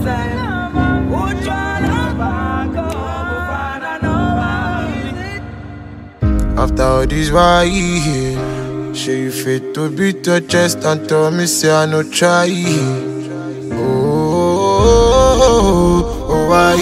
After all this, why you here? Show you fit to beat your chest and tell me say I no try. Why?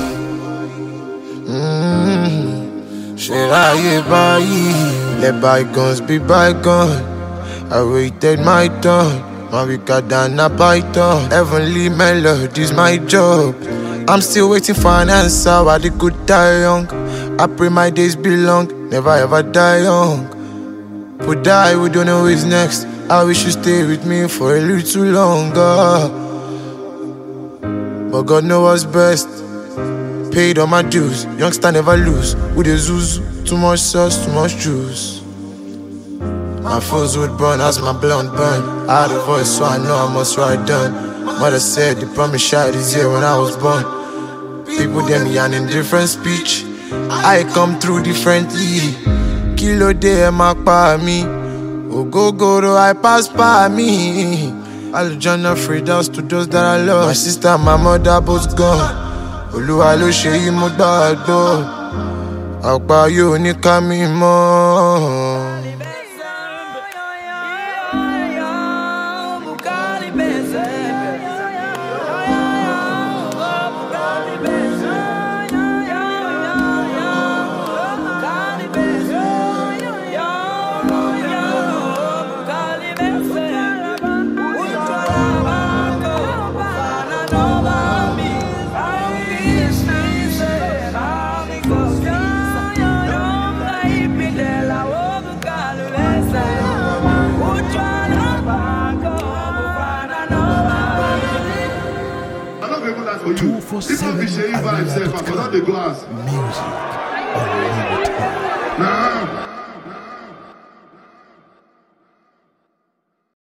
Should I buy? Let bygones be bygones. I waited my turn. My weaker than a python. Heavenly melodies, my job. I'm still waiting for an answer. Why they could die young? I pray my days be long. Never ever die young. But die, we don't know who's next. I wish you stay with me for a little longer. But God knows what's best. Paid all my dues. Youngster never lose. With the zoos, too much sauce, too much juice. My foes would burn as my blunt burn. I had a voice, so I know I must write down. Mother said the promise shot this year when I was born. People them yarn in different speech. I come through differently. Kilo day my pa me. Ogogoro I pass by me. Alujana Fridas to those that I love. My sister and my mother both gone. Oluwa lo ṣe yí mo gbàgbọ́. Àpá yóò ní ká mi mọ́. Music.